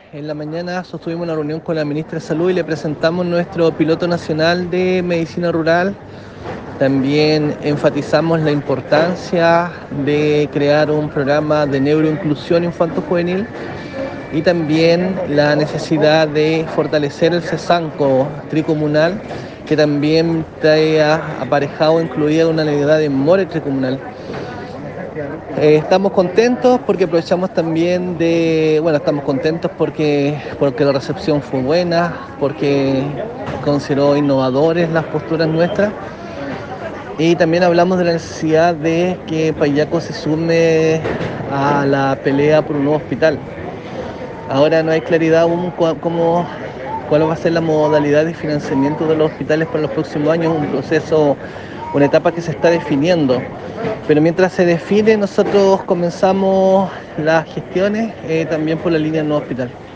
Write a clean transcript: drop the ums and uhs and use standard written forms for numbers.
en la mañana sostuvimos una reunión con la ministra de Salud y le presentamos nuestro piloto nacional de medicina rural. También enfatizamos la importancia de crear un programa de neuroinclusión infanto-juvenil y también la necesidad de fortalecer el CESANCO tricomunal, que también trae aparejado incluida una unidad de more tricomunal. Estamos contentos porque aprovechamos también estamos contentos porque la recepción fue buena, porque consideró innovadores las posturas nuestras y también hablamos de la necesidad de que Payaco se sume a la pelea por un nuevo hospital. Ahora no hay claridad aún cuál va a ser la modalidad de financiamiento de los hospitales para los próximos años, un proceso, una etapa que se está definiendo. Pero mientras se define, nosotros comenzamos las gestiones también por la línea del nuevo hospital.